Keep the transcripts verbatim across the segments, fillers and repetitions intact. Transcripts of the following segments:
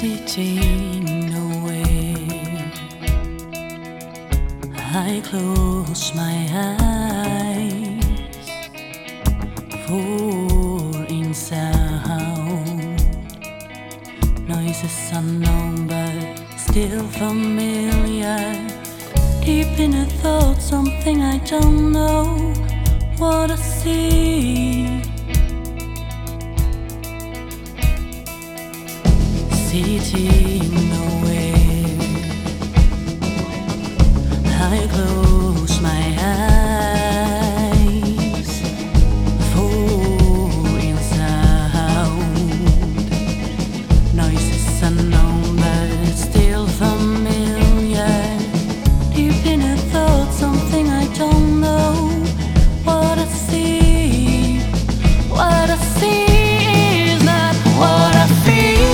sitting away. I close my eyes for in sound, noises unknown but still familiar. Deep in a thought, something I don't know what I see. Sitting away, I close my eyes for in sound, noises unknown but still familiar. Deep in a thought, something I don't know what I see. What I see is not what I feel.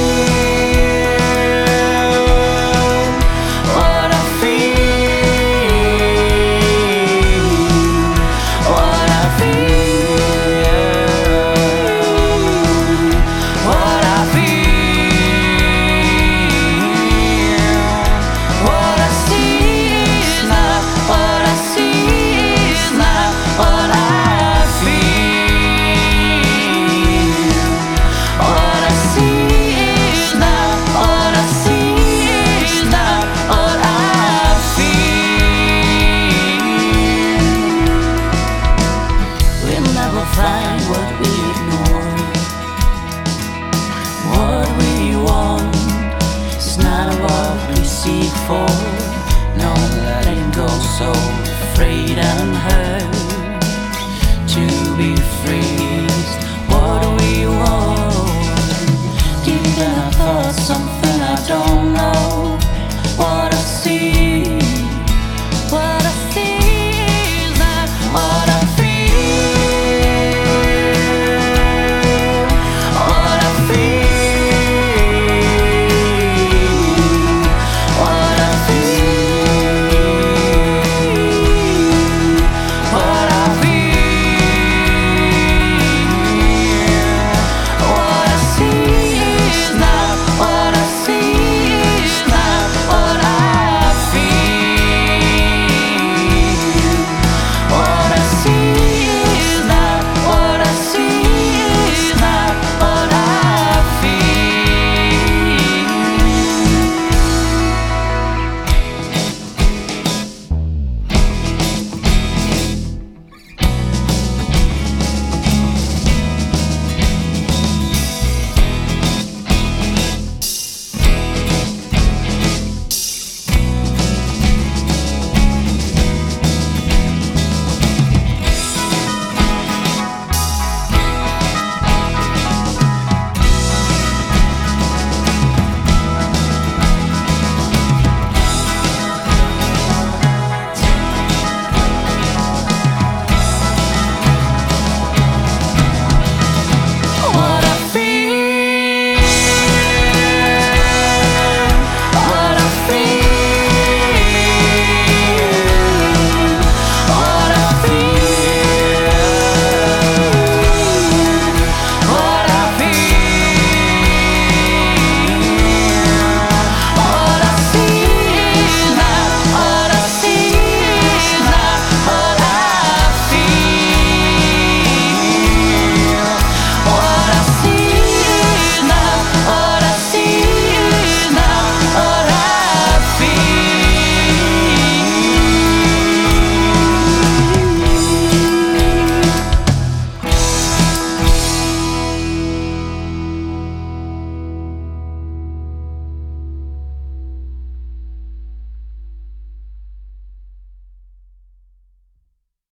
Find what we ignore. What we want is not what we seek for. No, letting go, so afraid and hurt.